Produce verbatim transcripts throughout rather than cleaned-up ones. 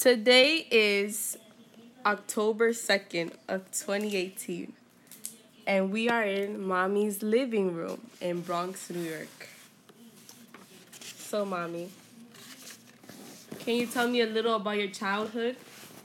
Today is October second of twenty eighteen, and we are in Mommy's living room in Bronx, New York. So, Mommy, can you tell me a little about your childhood?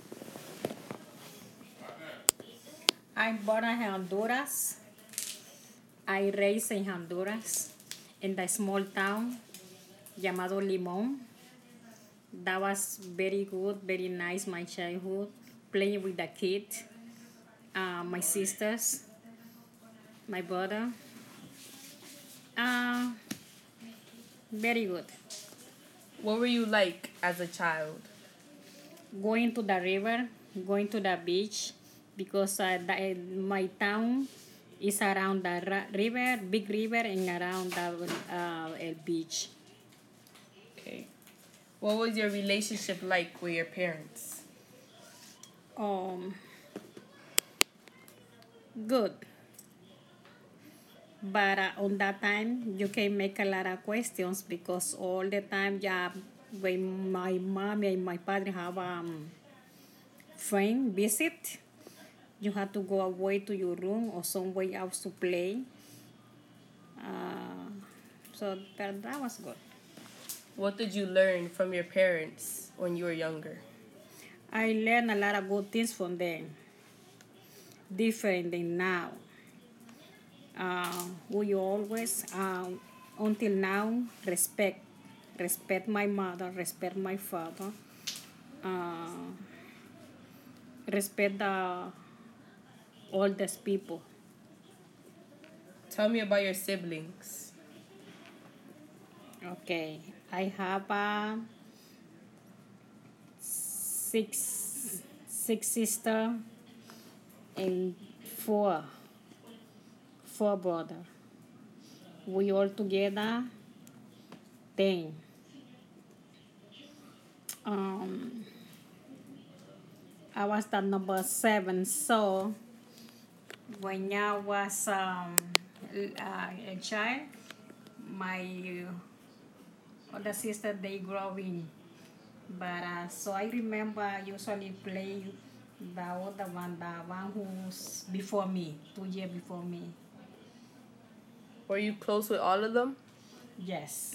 I'm born in Honduras. I raised in Honduras in the small town llamado Limón. That was very good, very nice, my childhood. Playing with the kids, uh, my sisters, my brother. Uh, very good. What were you like as a child? Going to the river, going to the beach, because uh, the, my town is around the ra- river, big river, and around the uh, el beach. Okay. What was your relationship like with your parents? Um, Good, but uh, on that time you can make a lot of questions because all the time, yeah, when my mom and my father have um friend visit, you have to go away to your room or somewhere else to play. Uh, so that, that was good. What did you learn from your parents when you were younger? I learned a lot of good things from them, different than now. Uh, we always, um, until now, respect, respect my mother, respect my father, uh, respect the oldest people. Tell me about your siblings. Okay, I have uh, six six sister and four four brother. We all together ten. Um, I was the number seven, so when I was um, uh, a child, my other sister they growing, but uh, so I remember I usually play the other one, the one who's before me, two years before me. Were you close with all of them? Yes,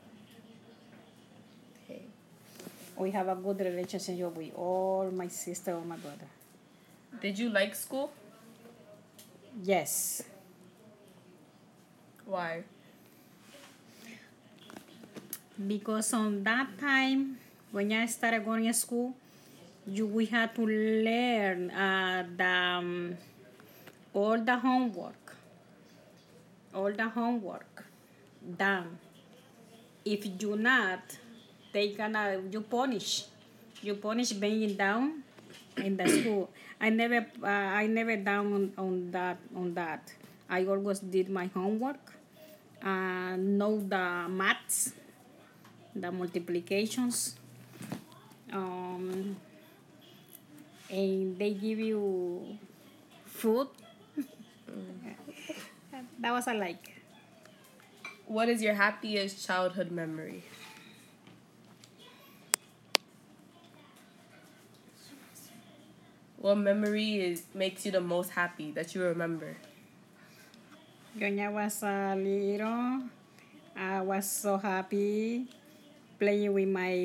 Okay. we have a good relationship with all my sister or my brother. Did you like school? Yes, Why? because on that time when I started going to school, you we had to learn uh, the um, all the homework, all the homework done. If you not, they gonna you punish, you punish being down in the school. I never, uh, I never down on, on that on that. I always did my homework, uh, know the maths, the multiplications, um, and they give you food. That was I like. What is your happiest childhood memory? What memory is makes you the most happy that you remember? When I was a little, I was so happy playing with my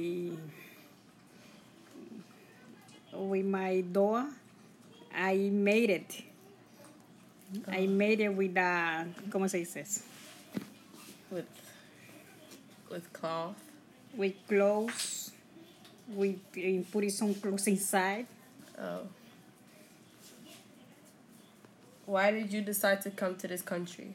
with my door. I made it. I made it with the ¿cómo se dice? With with cloth? With clothes. We put some clothes inside. Oh. Why did you decide to come to this country?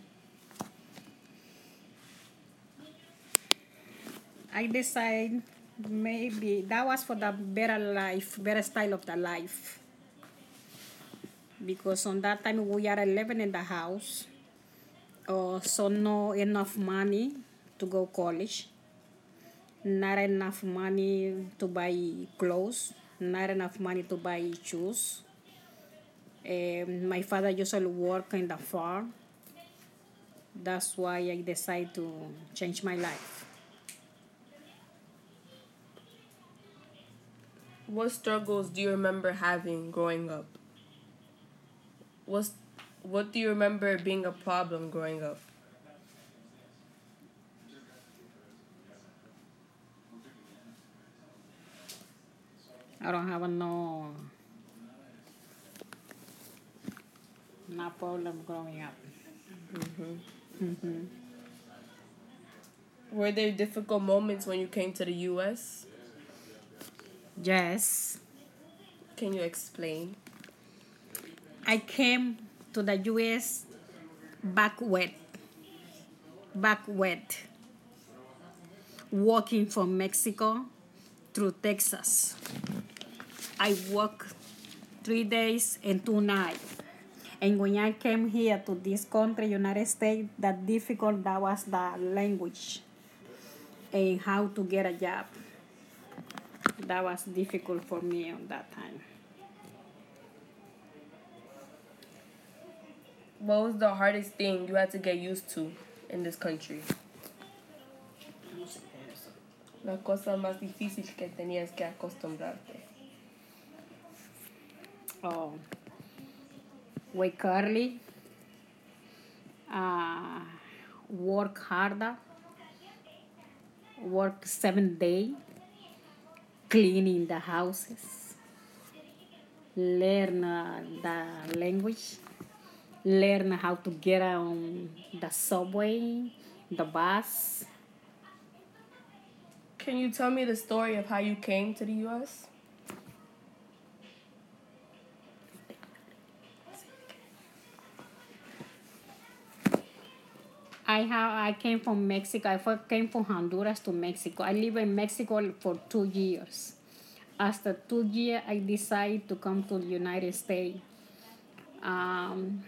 I decided maybe that was for the better life, better style of the life. Because on that time we are living in the house, uh, so no enough money to go college, not enough money to buy clothes, not enough money to buy shoes. Um, my father usually work in the farm. That's why I decided to change my life. What struggles do you remember having growing up? What's, what do you remember being a problem growing up? I don't have no no problem growing up. Were there difficult moments when you came to the U S? Yes, Can you explain? I came to the U S back wet, back wet, walking from Mexico through Texas. I walked three days and two nights. And when I came here to this country, United States, the difficult that was the language and how to get a job. That was difficult for me on that time. What was the hardest thing you had to get used to in this country? La cosa más difícil que tenías que acostumbrarte. Oh, wake early, uh, work harder, work seven days, cleaning the houses, learn uh, the language, learn how to get on the subway, the bus. Can you tell me the story of how you came to the U S? I have I came from Mexico. I first came from Honduras to Mexico. I lived in Mexico for two years. After two years, I decided to come to the United States. Um,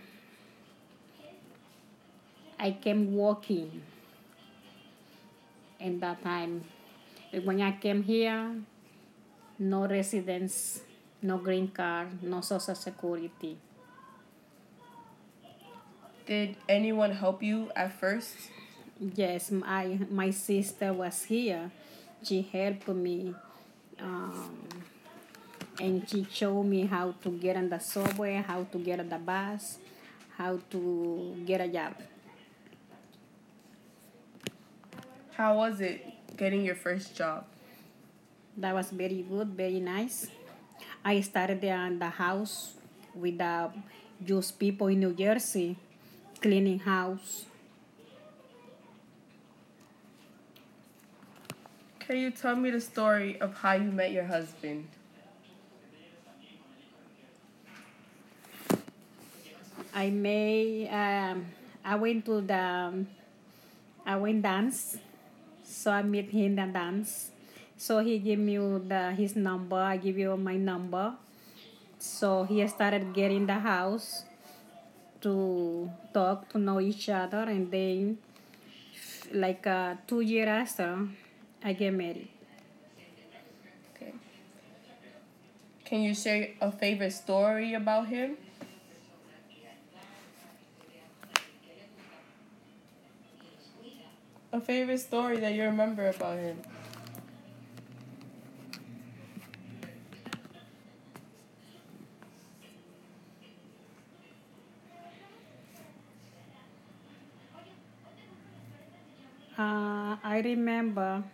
I came walking in that time. When I came here, no residence, no green card, no social security. Did anyone help you at first? Yes, my my sister was here. She helped me, um, and she showed me how to get on the subway, how to get on the bus, how to get a job. How was it getting your first job? That was very good, very nice. I started there in the house with the just people in New Jersey, cleaning house. Can you tell me the story of how you met your husband? I made. Um, I went to the. I went dance, so I met him in the dance. So he gave me the his number. I give you my number. So he started getting the house to talk to know each other, and then like uh, two years after, I get married. Okay. Can you share a favorite story about him? A favorite story that you remember about him? Uh, I remember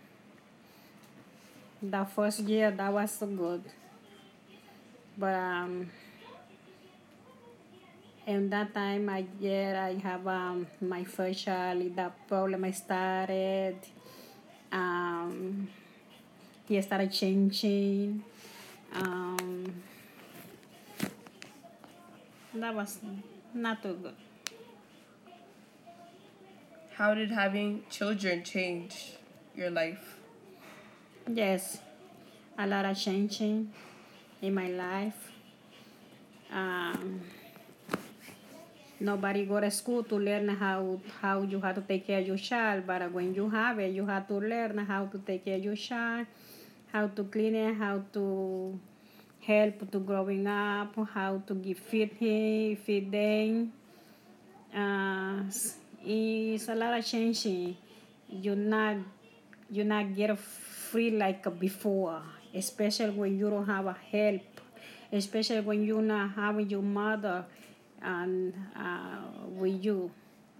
the first year that was so good, but um, in that time I yeah I have um, my first child. The problem I started. Um, he started changing. Um, that was not too good. How did having children change your life? Yes, a lot of changing in my life. Um, Nobody go to school to learn how how you have to take care of your child, but when you have it, you have to learn how to take care of your child, how to clean it, how to help to growing up, how to give feed him, feed them. Uh, it's a lot of changing. You're not you not get free like before. especially when you don't have a help, especially when you're not having your mother and uh, with you.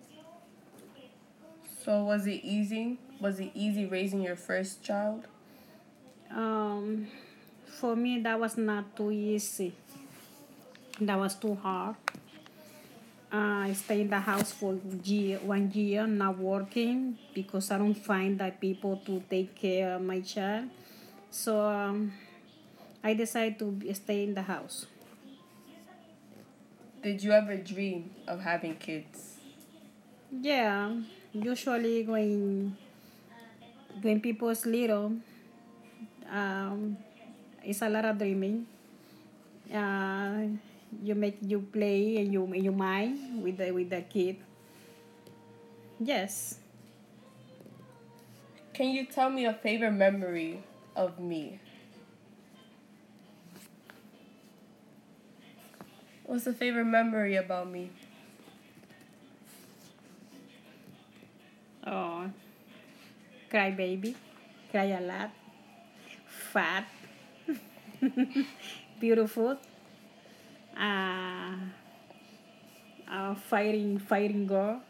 So was it easy? Was it easy raising your first child? Um, for me, that was not too easy. That was too hard. Uh, I stayed in the house for year, one year, not working because I don't find that people to take care of my child. So um, I decided to be- stay in the house. Did you ever dream of having kids? Yeah, usually when when people's little, um, it's a lot of dreaming. Uh, you make you play and you you mind with the with the kid. Yes. Can you tell me a favorite memory of me? What's a favorite memory about me? Oh, cry baby, cry a lot, fat, beautiful, uh, uh, fighting fighting girl.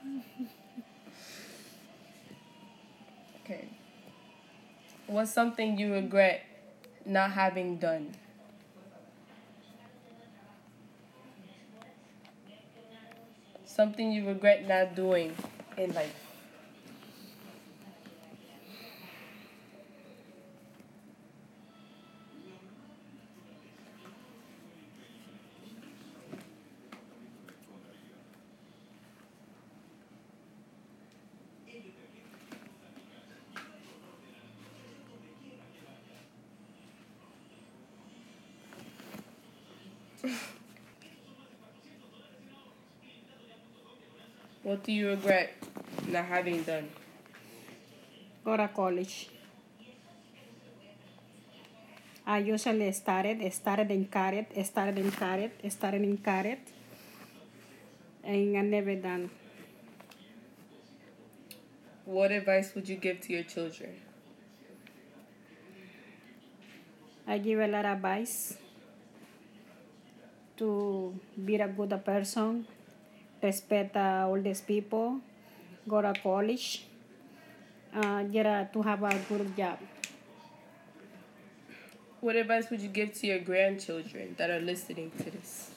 Okay. What's something you regret not having done? Something you regret not doing in life. What do you regret not having done? Go to college. I usually started started in carrot, started in carrot, started in carrot, and I never done. What advice would you give to your children? I give a lot of advice to be a good person, respect uh, all these people, go to college, uh, get a, to have a good job. What advice would you give to your grandchildren that are listening to this?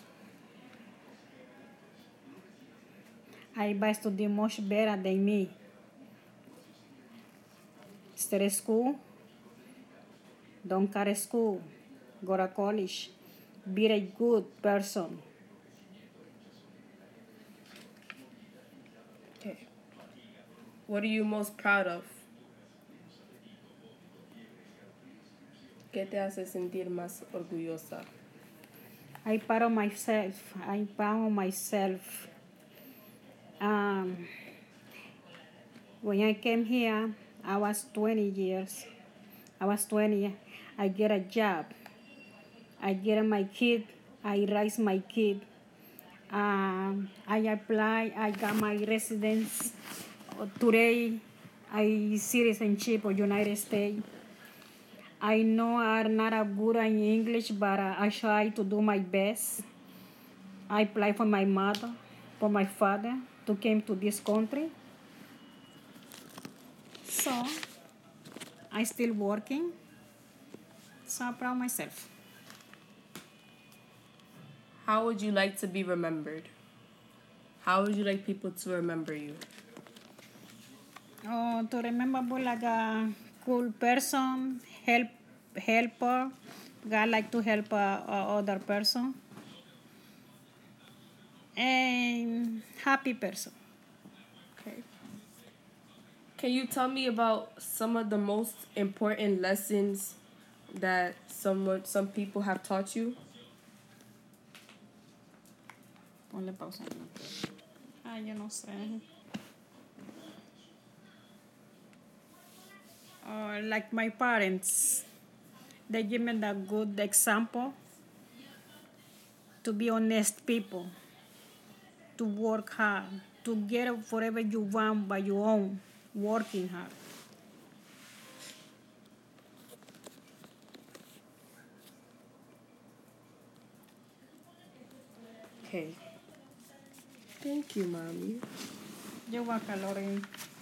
I advise to do much better than me. Stay at school, don't cut school, go to college, be a good person. Okay. What are you most proud of? ¿Qué te hace sentir más orgullosa? I proud of myself. I proud of myself. Um, when I came here, I was twenty years. I was twenty. I get a job. I get my kid. I raise my kid. Um, I apply. I got my residence. Uh, Today, I citizenship of United States. I know I'm not a good in English, but uh, I try to do my best. I apply for my mother, for my father to come to this country. So I still working. So I'm proud of myself. How would you like to be remembered? How would you like people to remember you? Oh, to remember be like a cool person, help, helper. God like to help uh, uh, other person and happy person. Okay. Can you tell me about some of the most important lessons that someone, some people have taught you? Ponle pausa. Ah, yo no sé. Uh, like my parents, they give me the good example to be honest people, to work hard, to get whatever you want by your own, working hard. Okay. Thank you, Mommy. You're welcome, Lauren.